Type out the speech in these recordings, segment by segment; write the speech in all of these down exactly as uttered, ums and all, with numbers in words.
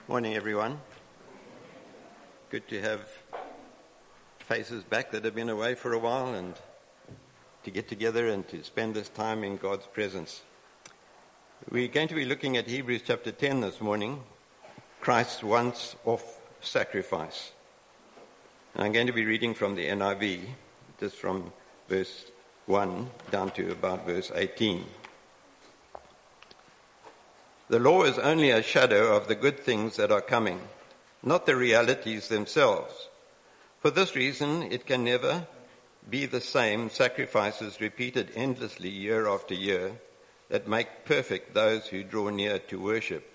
Morning, everyone. Good to have faces back that have been away for a while and to get together and to spend this time in God's presence. We're going to be looking at Hebrews chapter ten this morning, Christ's once-off sacrifice. And I'm going to be reading from the N I V, just from verse one down to about verse eighteen. The law is only a shadow of the good things that are coming, not the realities themselves. For this reason, it can never be the same sacrifices repeated endlessly year after year that make perfect those who draw near to worship.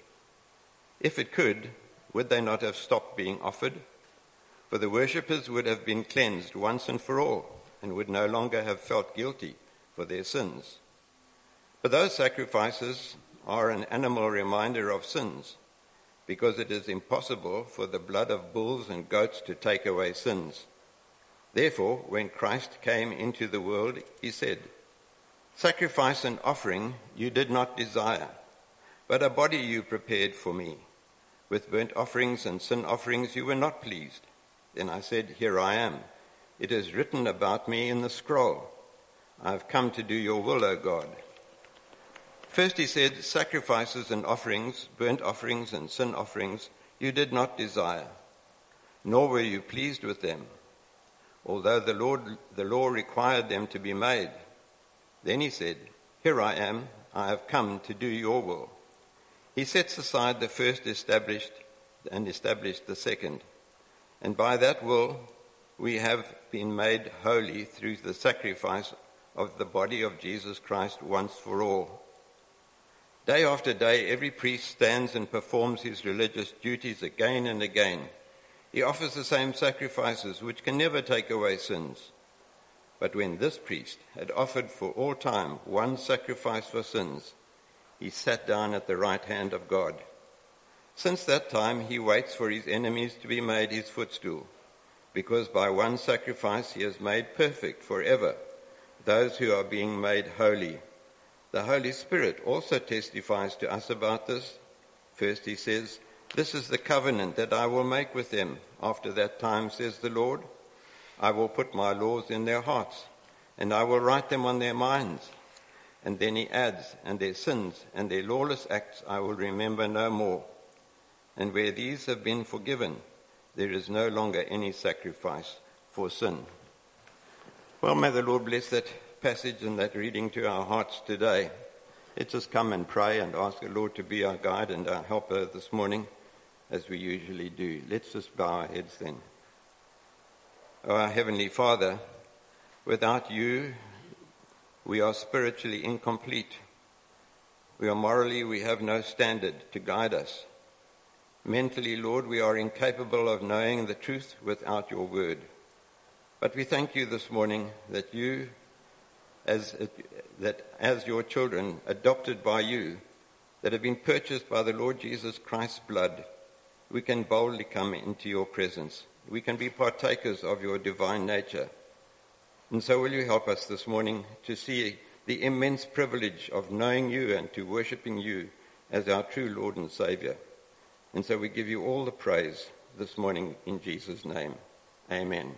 If it could, would they not have stopped being offered? For the worshippers would have been cleansed once and for all, and would no longer have felt guilty for their sins. But those sacrifices are an animal reminder of sins, because it is impossible for the blood of bulls and goats to take away sins. Therefore, when Christ came into the world, he said, "Sacrifice and offering you did not desire, but a body you prepared for me. With burnt offerings and sin offerings you were not pleased. Then I said, Here I am. It is written about me in the scroll. I have come to do your will, O God." First he said, "Sacrifices and offerings, burnt offerings and sin offerings, you did not desire, nor were you pleased with them, although the Lord, the law required them to be made." Then he said, "Here I am, I have come to do your will." He sets aside the first established and established the second. And by that will we have been made holy through the sacrifice of the body of Jesus Christ once for all. Day after day, every priest stands and performs his religious duties again and again. He offers the same sacrifices which can never take away sins. But when this priest had offered for all time one sacrifice for sins, he sat down at the right hand of God. Since that time he waits for his enemies to be made his footstool, because by one sacrifice he has made perfect forever those who are being made holy. The Holy Spirit also testifies to us about this. First he says, "This is the covenant that I will make with them after that time, says the Lord. I will put my laws in their hearts, and I will write them on their minds." And then he adds, "And their sins and their lawless acts I will remember no more. And where these have been forgiven, there is no longer any sacrifice for sin." Well, may the Lord bless that passage and that reading to our hearts today. Let's just come and pray and ask the Lord to be our guide and our helper this morning, as we usually do. Let's just bow our heads then. Oh, our Heavenly Father, without you, we are spiritually incomplete. We are morally, we have no standard to guide us. Mentally, Lord, we are incapable of knowing the truth without your word. But we thank you this morning that you, as that as your children, adopted by you, that have been purchased by the Lord Jesus Christ's blood, we can boldly come into your presence. We can be partakers of your divine nature. And so will you help us this morning to see the immense privilege of knowing you and to worshiping you as our true Lord and Saviour. And so we give you all the praise this morning in Jesus' name. Amen.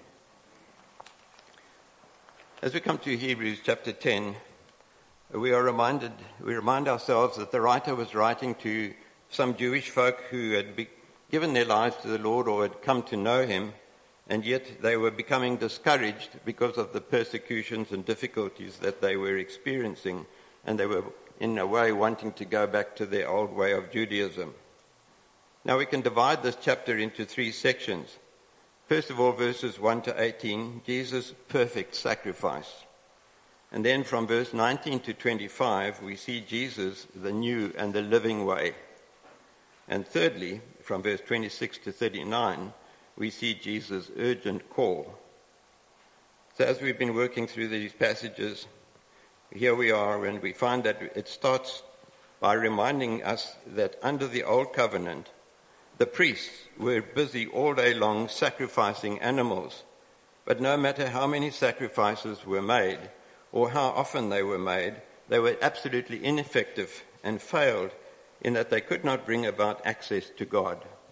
As we come to Hebrews chapter ten, we are reminded, we remind ourselves that the writer was writing to some Jewish folk who had be, given their lives to the Lord or had come to know him, and yet they were becoming discouraged because of the persecutions and difficulties that they were experiencing, and they were in a way wanting to go back to their old way of Judaism. Now we can divide this chapter into three sections. First of all, verses one to eighteen, Jesus' perfect sacrifice. And then from verse nineteen to twenty-five, we see Jesus, the new and the living way. And thirdly, from verse twenty-six to thirty-nine, we see Jesus' urgent call. So as we've been working through these passages, here we are, and we find that it starts by reminding us that under the old covenant, the priests were busy all day long sacrificing animals, but no matter how many sacrifices were made or how often they were made, they were absolutely ineffective and failed in that they could not bring about access to God.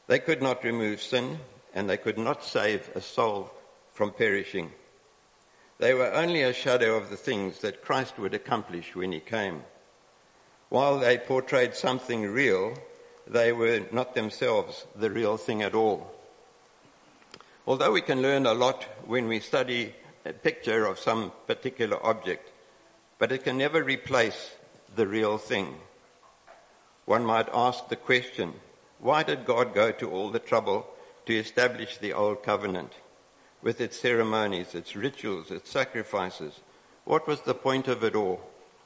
They could not remove sin, and they could not save a soul from perishing. They were only a shadow of the things that Christ would accomplish when he came. While they portrayed something real, they were not themselves the real thing at all. Although we can learn a lot when we study a picture of some particular object, but it can never replace the real thing. One might ask the question, why did God go to all the trouble to establish the old covenant with its ceremonies, its rituals, its sacrifices? What was the point of it all?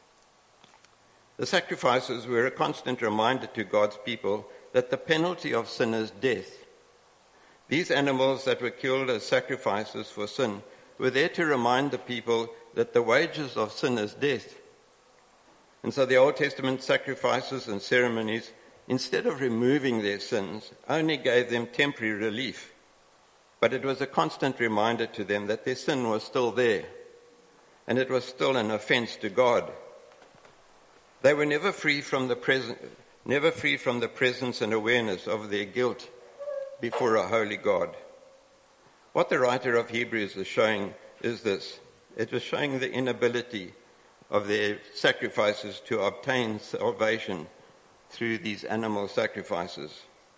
The sacrifices were a constant reminder to God's people that the penalty of sin is death. These animals that were killed as sacrifices for sin were there to remind the people that the wages of sin is death. And so the Old Testament sacrifices and ceremonies, instead of removing their sins, only gave them temporary relief. But it was a constant reminder to them that their sin was still there, and it was still an offense to God. They were never free from the present, never free from the presence and awareness of their guilt before a holy God. What the writer of Hebrews is showing is this. It was showing the inability of their sacrifices to obtain salvation through these animal sacrifices.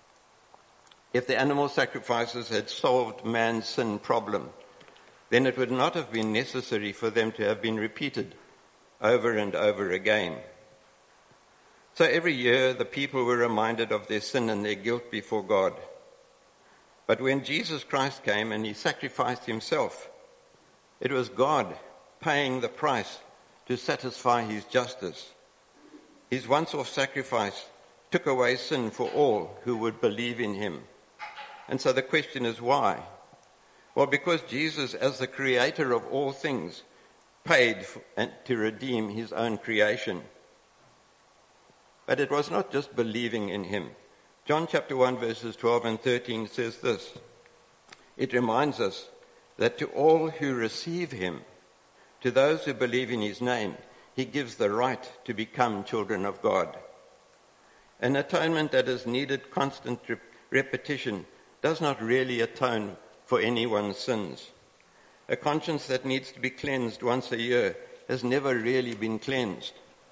If the animal sacrifices had solved man's sin problem, then it would not have been necessary for them to have been repeated over and over again. So every year the people were reminded of their sin and their guilt before God. But when Jesus Christ came and he sacrificed himself, it was God paying the price to satisfy his justice. His once-off sacrifice took away sin for all who would believe in him. And so the question is why? Well, because Jesus, as the creator of all things, paid for, and to redeem his own creation. But it was not just believing in him. John chapter one verses twelve and thirteen says this. It reminds us that to all who receive him, to those who believe in his name, he gives the right to become children of God. An atonement that is needed constant rep- repetition does not really atone for anyone's sins. A conscience that needs to be cleansed once a year has never really been cleansed.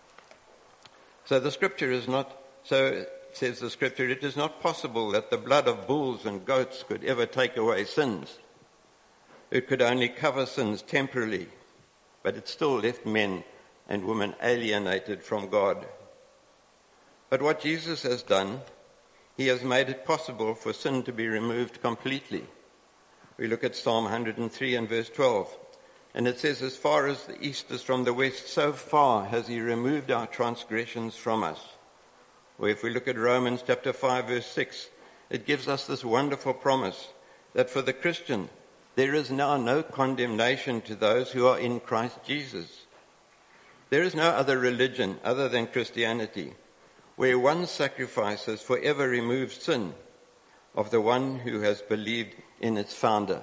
So the scripture is not, so says the scripture, it is not possible that the blood of bulls and goats could ever take away sins. It could only cover sins temporarily, but it still left men and women alienated from God. But what Jesus has done, he has made it possible for sin to be removed completely. We look at Psalm one hundred three and verse twelve, and it says, as far as the east is from the west, so far has he removed our transgressions from us. Or if we look at Romans chapter five verse six, it gives us this wonderful promise that for the Christian, there is now no condemnation to those who are in Christ Jesus. There is no other religion other than Christianity where one sacrifice has forever removed sin of the one who has believed in its founder.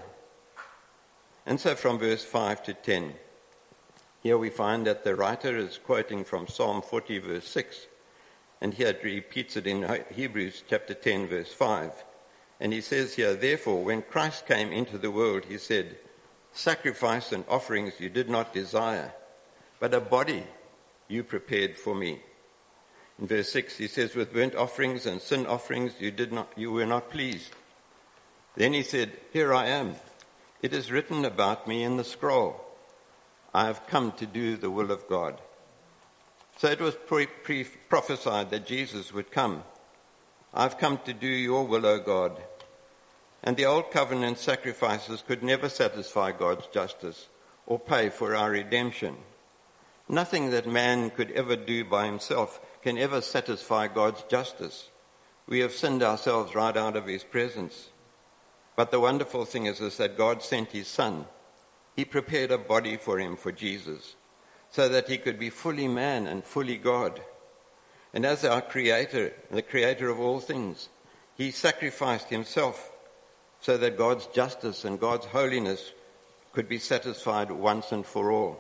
And so from verse five to ten, here we find that the writer is quoting from Psalm forty verse six, and here it repeats it in Hebrews chapter ten verse five. And he says here, therefore, when Christ came into the world, he said, sacrifice and offerings you did not desire, but a body you prepared for me. In verse six, he says, with burnt offerings and sin offerings you did not, you were not pleased. Then he said, here I am. It is written about me in the scroll. I have come to do the will of God. So it was pre- pre- prophesied that Jesus would come. I've come to do your will, O God. And the old covenant sacrifices could never satisfy God's justice or pay for our redemption. Nothing that man could ever do by himself can ever satisfy God's justice. We have sinned ourselves right out of his presence. But the wonderful thing is, is that God sent his Son. He prepared a body for him, for Jesus, so that he could be fully man and fully God. And as our Creator, the Creator of all things, he sacrificed himself so that God's justice and God's holiness could be satisfied once and for all.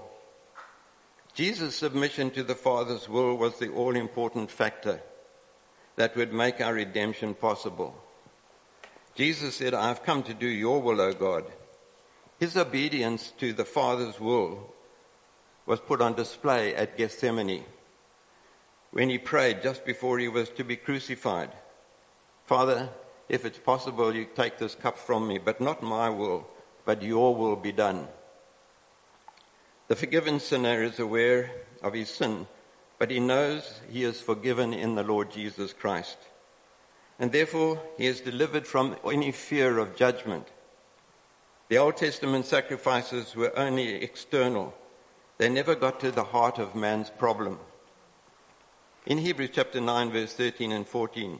Jesus' submission to the Father's will was the all-important factor that would make our redemption possible. Jesus said, I have come to do your will, O God. His obedience to the Father's will was put on display at Gethsemane when he prayed just before he was to be crucified. Father, if it's possible, you take this cup from me, but not my will, but your will be done. The forgiven sinner is aware of his sin, but he knows he is forgiven in the Lord Jesus Christ. And therefore, he is delivered from any fear of judgment. The Old Testament sacrifices were only external. They never got to the heart of man's problem. In Hebrews chapter nine, verse thirteen and fourteen,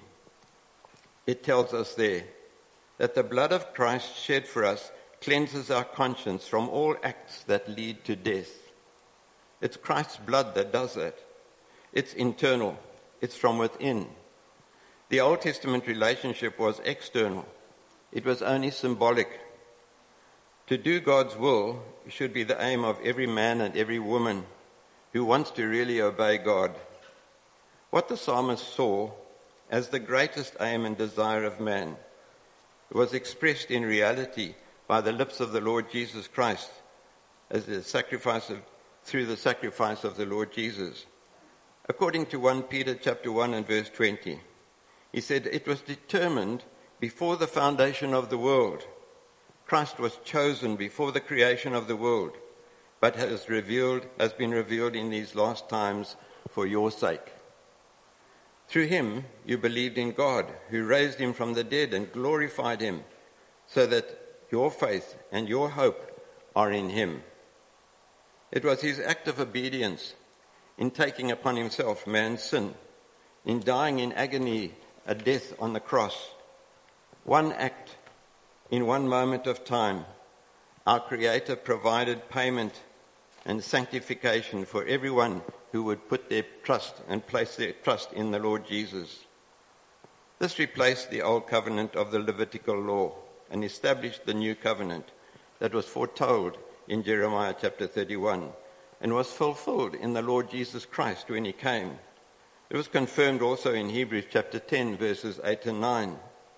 it tells us there that the blood of Christ shed for us cleanses our conscience from all acts that lead to death. It's Christ's blood that does that. It's internal. It's from within. The Old Testament relationship was external. It was only symbolic. To do God's will should be the aim of every man and every woman who wants to really obey God. What the psalmist saw as the greatest aim and desire of man was expressed in reality by the lips of the Lord Jesus Christ as the sacrifice of, through the sacrifice of the Lord Jesus. According to First Peter chapter one and verse twenty, he said, it was determined before the foundation of the world. Christ was chosen before the creation of the world, but has revealed, has been revealed in these last times for your sake. Through him you believed in God, who raised him from the dead and glorified him, so that your faith and your hope are in him. It was his act of obedience in taking upon himself man's sin, in dying in agony a death on the cross. One act, in one moment of time, our Creator provided payment and sanctification for everyone who would put their trust and place their trust in the Lord Jesus. This replaced the old covenant of the Levitical law and established the new covenant that was foretold in Jeremiah chapter thirty-one and was fulfilled in the Lord Jesus Christ when he came. It was confirmed also in Hebrews chapter ten, verses eight and nine.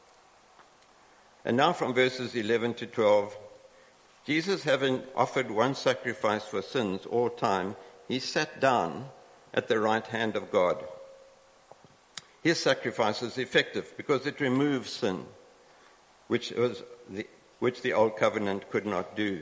And now from verses eleven to twelve, Jesus, having offered one sacrifice for sins all time, he sat down at the right hand of God. His sacrifice is effective because it removes sin, which was the, which the old covenant could not do.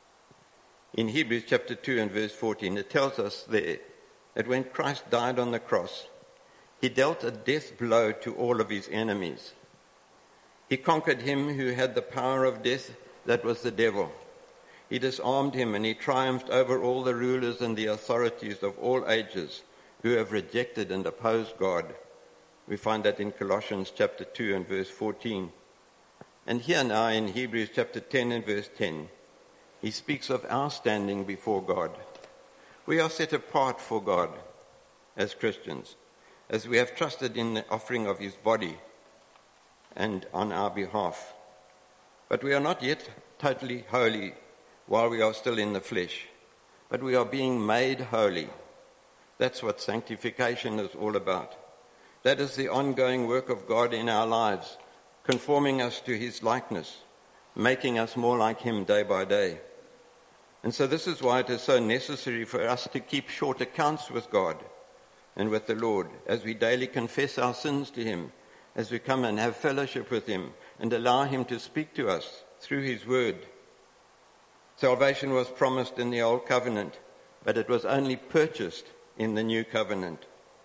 In Hebrews chapter two and verse fourteen, it tells us there that when Christ died on the cross, he dealt a death blow to all of his enemies. He conquered him who had the power of death, that was the devil. He disarmed him and he triumphed over all the rulers and the authorities of all ages who have rejected and opposed God. We find that in Colossians chapter two and verse fourteen. And here now in Hebrews chapter ten and verse ten, he speaks of our standing before God. We are set apart for God as Christians, as we have trusted in the offering of his body and on our behalf. But we are not yet totally holy while we are still in the flesh, but we are being made holy. That's what sanctification is all about. That is the ongoing work of God in our lives, conforming us to his likeness, making us more like him day by day. And so this is why it is so necessary for us to keep short accounts with God and with the Lord, as we daily confess our sins to him, as we come and have fellowship with him and allow him to speak to us through his word. Salvation was promised in the old covenant, but it was only purchased in the new covenant.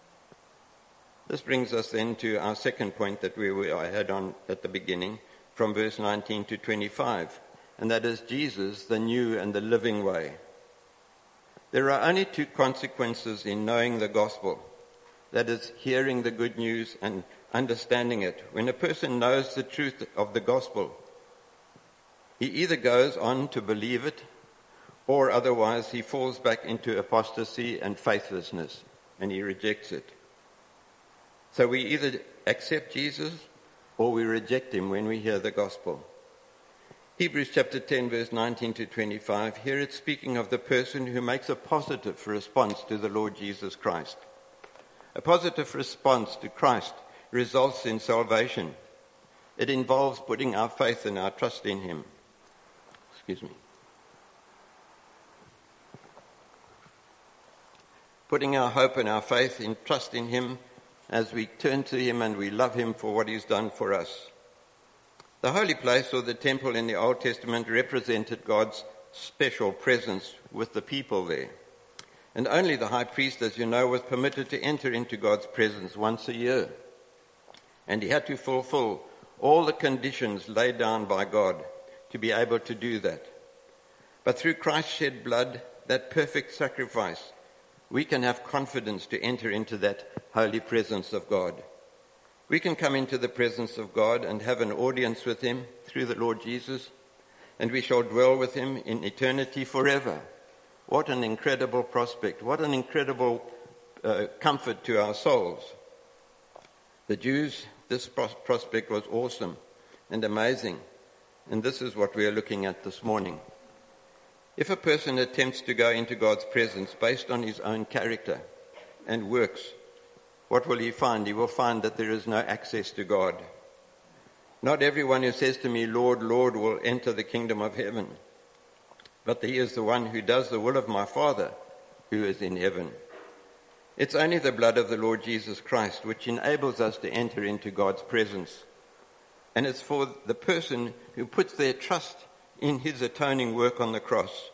This brings us then to our second point that we were, I had on at the beginning, from verse nineteen to twenty-five, and that is Jesus, the new and the living way. There are only two consequences in knowing the gospel, that is, hearing the good news and understanding it. When a person knows the truth of the gospel, he either goes on to believe it, or otherwise he falls back into apostasy and faithlessness, and he rejects it. So we either accept Jesus, or we reject him when we hear the gospel. Hebrews chapter ten, verse nineteen to twenty-five, here it's speaking of the person who makes a positive response to the Lord Jesus Christ. A positive response to Christ results in salvation. It involves putting our faith and our trust in him. Excuse me. Putting our hope and our faith and trust in him as we turn to him and we love him for what he's done for us. The holy place, or the temple in the Old Testament, represented God's special presence with the people there. And only the high priest, as you know, was permitted to enter into God's presence once a year. And he had to fulfill all the conditions laid down by God to be able to do that. But through Christ's shed blood, that perfect sacrifice, we can have confidence to enter into that holy presence of God. We can come into the presence of God and have an audience with him through the Lord Jesus, and we shall dwell with him in eternity forever. What an incredible prospect. What an incredible uh, comfort to our souls. The Jews, this pros- prospect was awesome and amazing, and this is what we are looking at this morning. If a person attempts to go into God's presence based on his own character and works, what will he find? He will find that there is no access to God. Not everyone who says to me, Lord, Lord, will enter the kingdom of heaven, but he is the one who does the will of my Father who is in heaven. It's only the blood of the Lord Jesus Christ which enables us to enter into God's presence. And it's for the person who puts their trust in his atoning work on the cross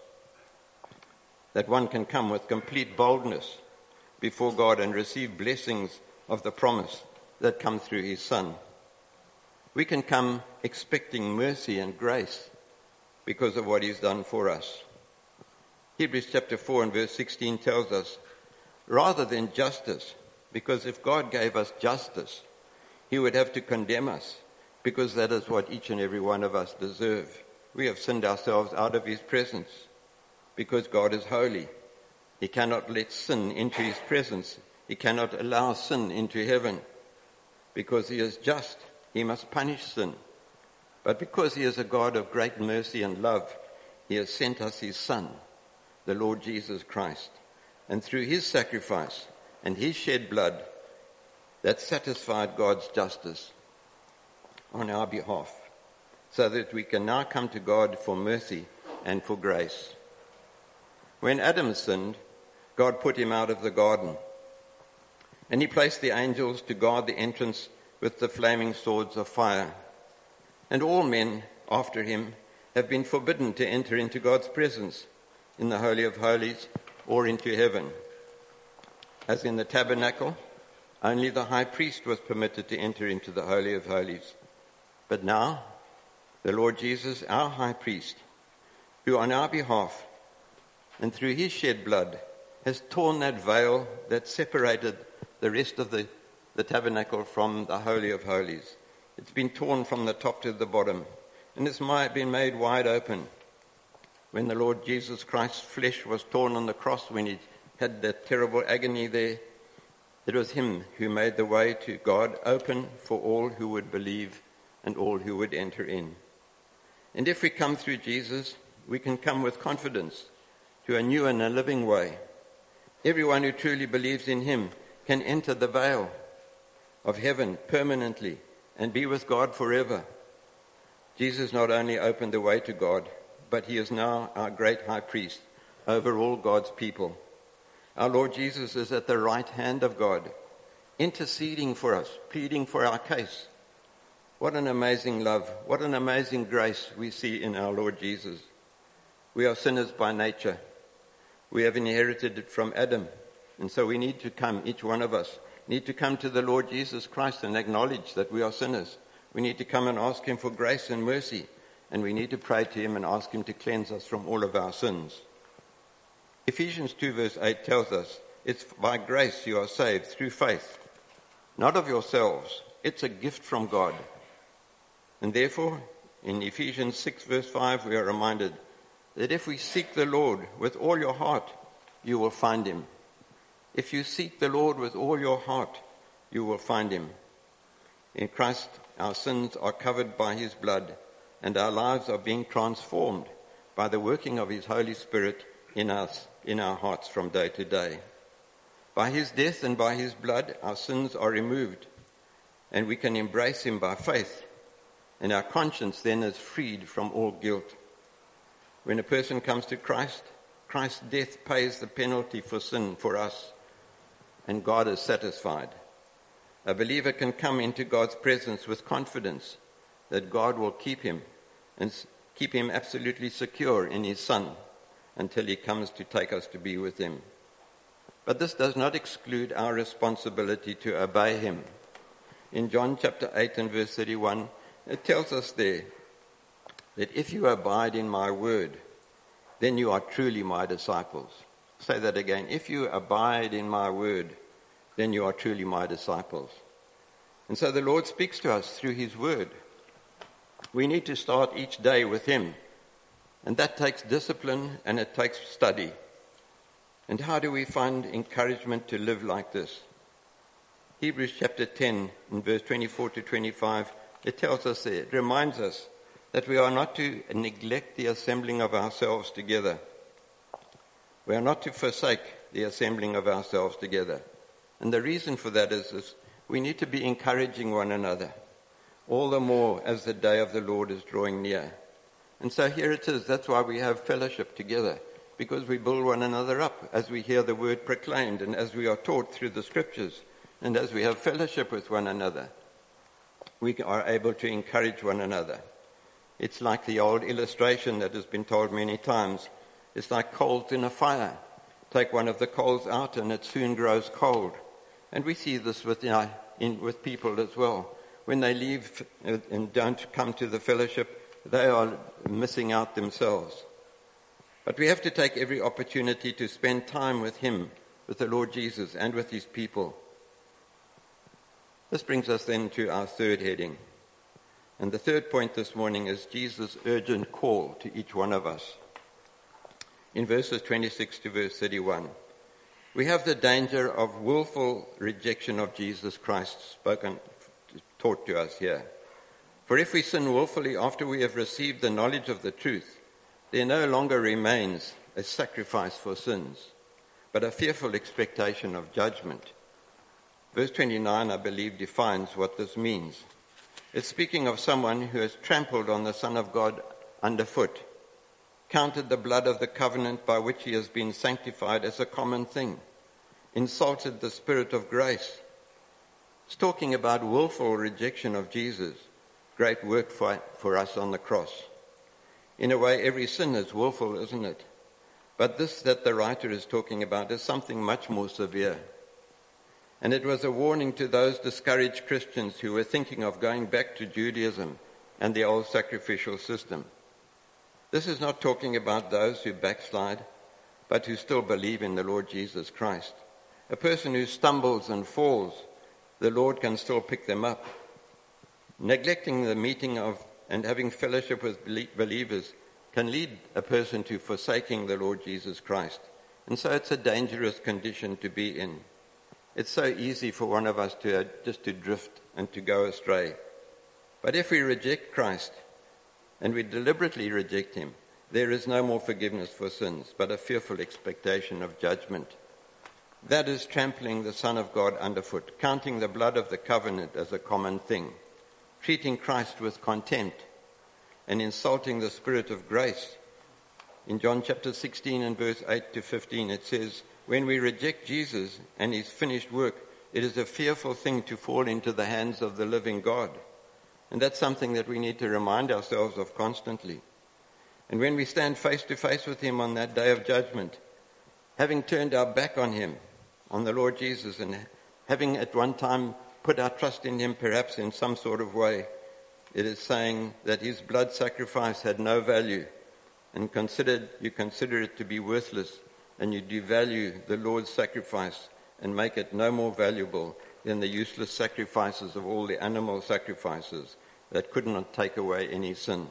that one can come with complete boldness before God and receive blessings of the promise that come through his Son. We can come expecting mercy and grace because of what he's done for us. Hebrews chapter four and verse sixteen tells us, rather than justice, because if God gave us justice, he would have to condemn us, because that is what each and every one of us deserve. We have sinned ourselves out of his presence because God is holy. He cannot let sin into his presence. He cannot allow sin into heaven. Because he is just, he must punish sin. But because he is a God of great mercy and love, he has sent us his Son, the Lord Jesus Christ. And through his sacrifice and his shed blood, that satisfied God's justice on our behalf, so that we can now come to God for mercy and for grace. When Adam sinned, God put him out of the garden, and he placed the angels to guard the entrance with the flaming swords of fire. And all men after him have been forbidden to enter into God's presence in the Holy of Holies or into heaven. As in the tabernacle, only the high priest was permitted to enter into the Holy of Holies. But now, the Lord Jesus, our high priest, who on our behalf and through his shed blood has torn that veil that separated the rest of the, the tabernacle from the Holy of Holies. It's been torn from the top to the bottom, and it's been made wide open. When the Lord Jesus Christ's flesh was torn on the cross, when he had that terrible agony there, it was him who made the way to God open for all who would believe and all who would enter in. And if we come through Jesus, we can come with confidence to a new and a living way. Everyone who truly believes in him can enter the veil of heaven permanently and be with God forever. Jesus not only opened the way to God, but he is now our great high priest over all God's people. Our Lord Jesus is at the right hand of God, interceding for us, pleading for our case. What an amazing love, what an amazing grace we see in our Lord Jesus. We are sinners by nature. We have inherited it from Adam. And so we need to come, each one of us, need to come to the Lord Jesus Christ and acknowledge that we are sinners. We need to come and ask him for grace and mercy. And we need to pray to him and ask him to cleanse us from all of our sins. Ephesians two verse eight tells us, it's by grace you are saved through faith, not of yourselves. It's a gift from God. And therefore, in Ephesians six verse five, we are reminded that if we seek the Lord with all your heart, you will find him. If you seek the Lord with all your heart, you will find him. In Christ, our sins are covered by his blood, and our lives are being transformed by the working of his Holy Spirit in us, in our hearts from day to day. By his death and by his blood, our sins are removed, and we can embrace him by faith and our conscience then is freed from all guilt. When a person comes to Christ, Christ's death pays the penalty for sin for us, and God is satisfied. A believer can come into God's presence with confidence that God will keep him and keep him absolutely secure in his Son until he comes to take us to be with him. But this does not exclude our responsibility to obey him. In John chapter eight and verse thirty-one, it tells us there that if you abide in my word, then you are truly my disciples. Say that again. If you abide in my word, then you are truly my disciples. And so the Lord speaks to us through his word. We need to start each day with him. And that takes discipline and it takes study. And how do we find encouragement to live like this? Hebrews chapter ten, in verse twenty-four to twenty-five, it tells us there, it reminds us that we are not to neglect the assembling of ourselves together. We are not to forsake the assembling of ourselves together. And the reason for that is, is we need to be encouraging one another, all the more as the day of the Lord is drawing near. And so here it is. That's why we have fellowship together, because we build one another up as we hear the word proclaimed and as we are taught through the scriptures and as we have fellowship with one another. We are able to encourage one another. It's like the old illustration that has been told many times. It's like coals in a fire. Take one of the coals out and it soon grows cold. And we see this with, you know, in, with people as well. When they leave and don't come to the fellowship, they are missing out themselves. But we have to take every opportunity to spend time with him, with the Lord Jesus, and with his people. This brings us then to our third heading. And the third point this morning is Jesus' urgent call to each one of us. In verses twenty-six to verse thirty-one, we have the danger of willful rejection of Jesus Christ spoken, taught to us here. For if we sin willfully after we have received the knowledge of the truth, there no longer remains a sacrifice for sins, but a fearful expectation of judgment. Verse twenty-nine, I believe, defines what this means. It's speaking of someone who has trampled on the Son of God underfoot, counted the blood of the covenant by which he has been sanctified as a common thing, insulted the Spirit of grace. It's talking about willful rejection of Jesus, great work for, for us on the cross. In a way, every sin is willful, isn't it? But this that the writer is talking about is something much more severe. And it was a warning to those discouraged Christians who were thinking of going back to Judaism and the old sacrificial system. This is not talking about those who backslide, but who still believe in the Lord Jesus Christ. A person who stumbles and falls, the Lord can still pick them up. Neglecting the meeting of and having fellowship with believers can lead a person to forsaking the Lord Jesus Christ. And so it's a dangerous condition to be in. It's so easy for one of us to uh, just to drift and to go astray. But if we reject Christ, and we deliberately reject him, there is no more forgiveness for sins, but a fearful expectation of judgment. That is trampling the Son of God underfoot, counting the blood of the covenant as a common thing, treating Christ with contempt, and insulting the Spirit of grace. In John chapter sixteen and verse eight to fifteen, it says, when we reject Jesus and his finished work, it is a fearful thing to fall into the hands of the living God. And that's something that we need to remind ourselves of constantly. And when we stand face to face with him on that day of judgment, having turned our back on him, on the Lord Jesus, and having at one time put our trust in him perhaps in some sort of way, it is saying that his blood sacrifice had no value, and considered you consider it to be worthless, and you devalue the Lord's sacrifice and make it no more valuable than the useless sacrifices of all the animal sacrifices that could not take away any sin.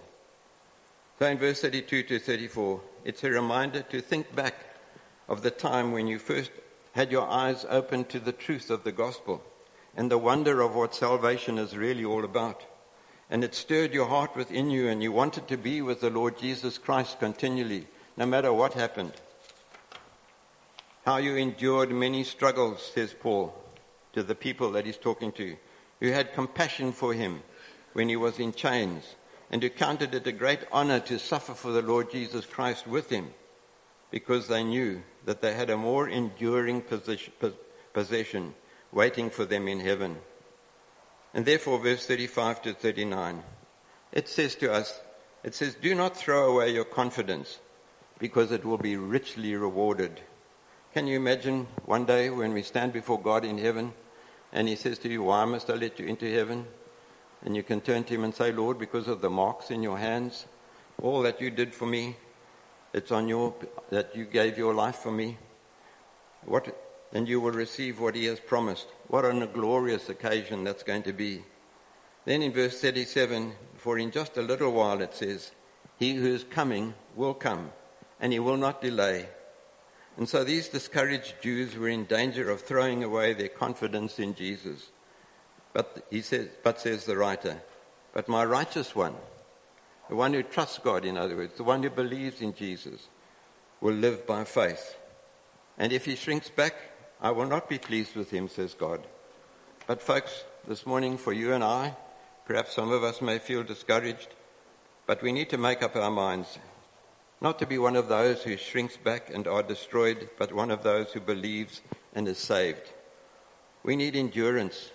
So in verse thirty-two to thirty-four, it's a reminder to think back of the time when you first had your eyes open to the truth of the gospel and the wonder of what salvation is really all about. And it stirred your heart within you, and you wanted to be with the Lord Jesus Christ continually, no matter what happened. How you endured many struggles, says Paul, to the people that he's talking to, who had compassion for him when he was in chains, and who counted it a great honor to suffer for the Lord Jesus Christ with him, because they knew that they had a more enduring possession waiting for them in heaven. And therefore, verse thirty-five to thirty-nine, it says to us, it says, do not throw away your confidence, because it will be richly rewarded. Can you imagine one day when we stand before God in heaven, and he says to you, why must I let you into heaven? And you can turn to him and say, Lord, because of the marks in your hands, all that you did for me, it's on your, that you gave your life for me. What, and you will receive what he has promised. What a glorious occasion that's going to be. Then in verse thirty-seven, for in just a little while it says, he who is coming will come, and he will not delay. And so these discouraged Jews were in danger of throwing away their confidence in Jesus. But he says, but says the writer, but my righteous one, the one who trusts God, in other words, the one who believes in Jesus, will live by faith. And if he shrinks back, I will not be pleased with him, says God. But folks, this morning for you and I, perhaps some of us may feel discouraged, but we need to make up our minds not to be one of those who shrinks back and are destroyed, but one of those who believes and is saved. We need endurance.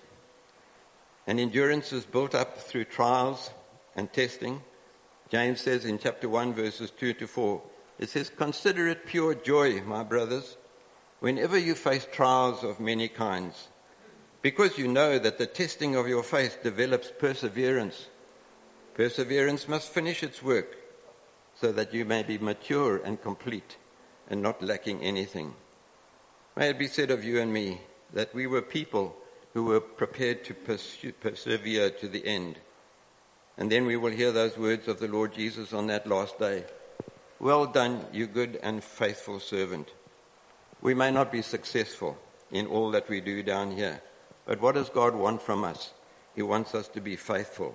And endurance is built up through trials and testing. James says in chapter one, verses two to four, it says, consider it pure joy, my brothers, whenever you face trials of many kinds, because you know that the testing of your faith develops perseverance. Perseverance must finish its work, so that you may be mature and complete and not lacking anything. May it be said of you and me that we were people who were prepared to pursue, persevere to the end. And then we will hear those words of the Lord Jesus on that last day. Well done, you good and faithful servant. We may not be successful in all that we do down here, but what does God want from us? He wants us to be faithful.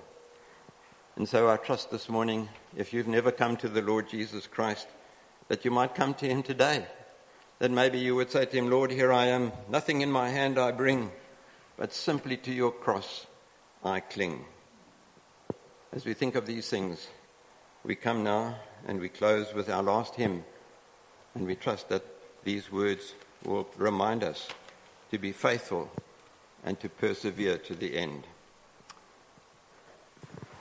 And so I trust this morning, if you've never come to the Lord Jesus Christ, that you might come to him today. That maybe you would say to him, Lord, here I am, nothing in my hand I bring, but simply to your cross I cling. As we think of these things, we come now and we close with our last hymn, and we trust that these words will remind us to be faithful and to persevere to the end.